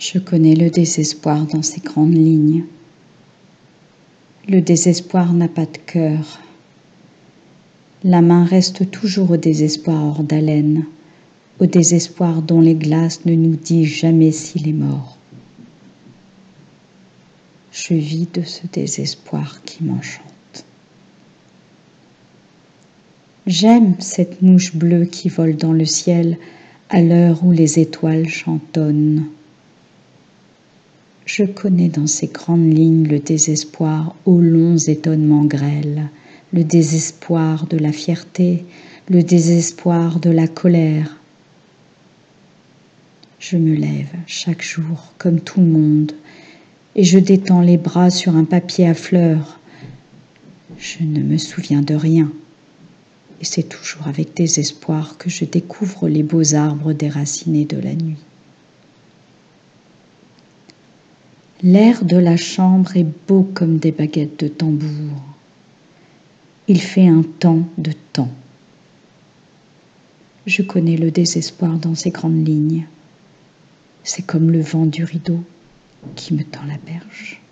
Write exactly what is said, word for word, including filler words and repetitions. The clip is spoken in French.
Je connais le désespoir dans ses grandes lignes. Le désespoir n'a pas de cœur. La main reste toujours au désespoir hors d'haleine, au désespoir dont les glaces ne nous disent jamais s'il est mort. Je vis de ce désespoir qui m'enchante. J'aime cette mouche bleue qui vole dans le ciel à l'heure où les étoiles chantonnent. Je connais dans ces grandes lignes le désespoir aux longs étonnements grêles, le désespoir de la fierté, le désespoir de la colère. Je me lève chaque jour comme tout le monde et je détends les bras sur un papier à fleurs. Je ne me souviens de rien et c'est toujours avec désespoir que je découvre les beaux arbres déracinés de la nuit. L'air de la chambre est beau comme des baguettes de tambour. Il fait un temps de temps. Je connais le désespoir dans ses grandes lignes. C'est comme le vent du rideau qui me tend la perche.